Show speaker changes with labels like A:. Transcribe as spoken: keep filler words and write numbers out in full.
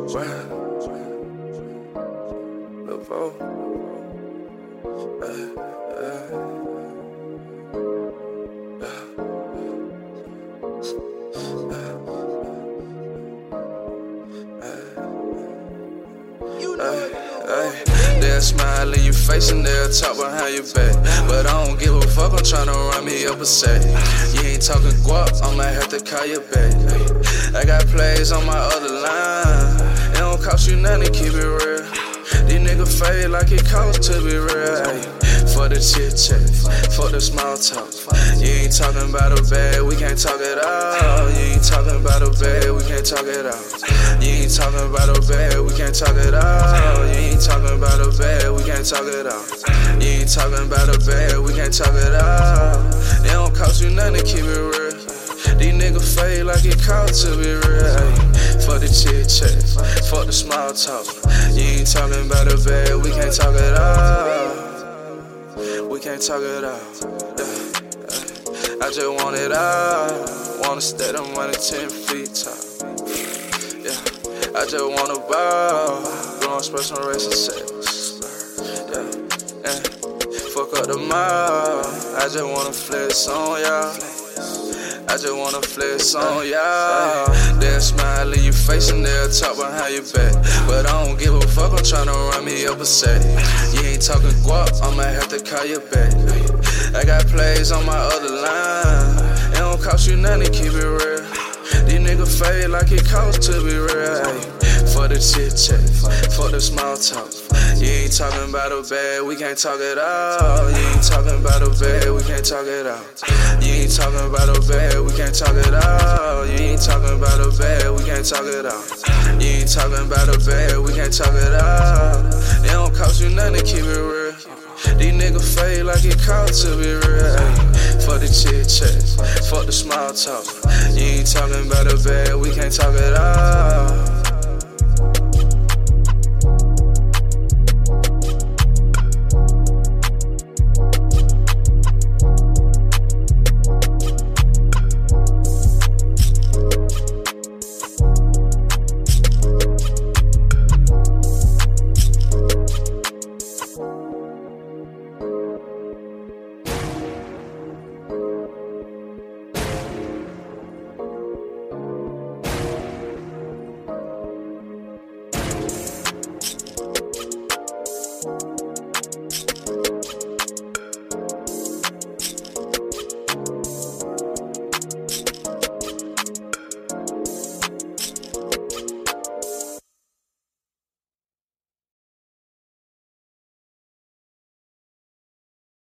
A: Levo. Hey, hey. They'll smile in your face and they'll talk behind your back, but I don't give a fuck, I'm tryna run me up a sack. You ain't talking guap, I might have to call you back. I got plays on my other line, it don't cost you nothing to keep it real. These niggas fade like it costs to be real. Ay, for the chit chat, for the small talk. You ain't talking about a bag, we can't talk it all. You ain't talking about a bag, we can't talk it all. You ain't talking about a bag, we can't talk it all. You ain't talking about a bag, we can't talk it all. You ain't talking about a bag, we can't talk it all. It don't cost you nothing to keep it real. These niggas fade like it costs to be real. Ay, for the chit chat, for the small talk. You ain't talking about a bag, we can't talk it all. We can't talk it all. Yeah. I just want it all. Wanna stay them money ten feet tall. Yeah. I just wanna ball. Blowing special racing sex. Yeah. Yeah. Fuck up the mall. I just wanna flex on y'all. I just wanna flex on y'all. They'll smile in your face and they'll talk behind your back, but I don't give a fuck, I'm tryna run me up a sack. You ain't talking guap, I might have to call you back. I got plays on my other line, it don't cost you nothing to keep it real. These niggas fade like it costs to be real. Ay, for the chit chat, for the small talk. You ain't talking about a bag, we can't talk it all. You ain't talking about a bag, we can't talk it all. You ain't talking about a bag, we can't talk it all. You ain't talking about a bag, we can't talk it all. You ain't talking about a bag, we can't talk it all. It don't cost you nothing to keep it real. These niggas fade like it costs to be real. Ay, for the chit chat, for the small talk. You ain't talking about a bag, we can't talk it all.